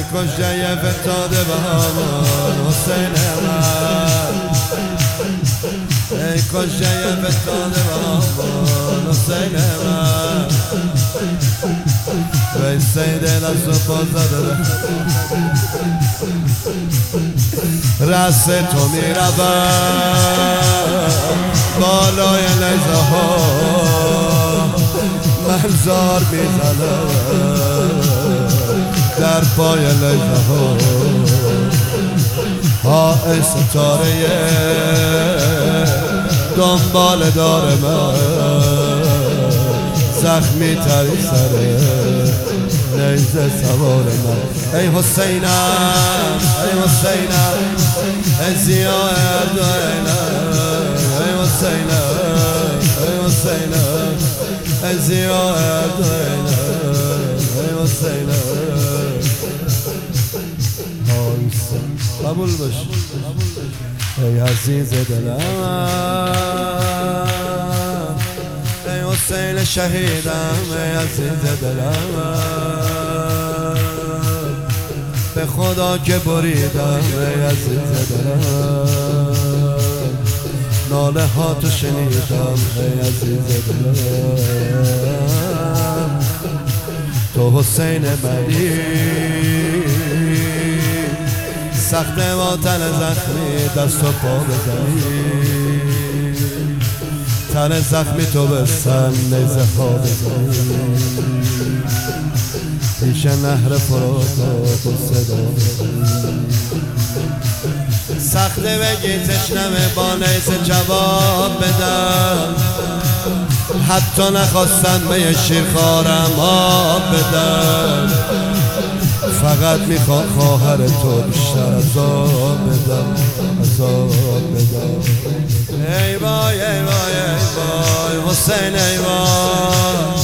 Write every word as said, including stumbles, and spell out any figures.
کشته فتاده به همان حسین من، ای کشته فتاده به همان حسین من، وی سید دست و پا زده رس تو می رود بالای نیزه ها منظار می زند در پای لیزه ها ها ای ستاره دنبال دار من زخمی تری سره نیزه سوار من. ای حسینم ای حسینم ای زیاه اردوینم، ای حسینم ای حسینم ای زیاه اردوینم، ای حسینم قبول باش ای عزیز دلم، ای حسین شهیدم ای عزیز دلم، به خدا که بریدم ای عزیز دلم، ناله ها تو شنیدم ای عزیز دلم، تو حسین منی سخت ما تن زخمی دست و پا بزنی، تن زخمی تو بسن نیزه ها بزنی، پیش نهر فرات و صدا بزنی، سخته بگی تشنمه با نیزه جواب بدم، حتی نخواستن به یه شیرخوارم آب بدم، فقط میخواد خواهر تو بیشتر عذاب بدم عذاب بدم. ای وای ای وای ای وای حسین ای وای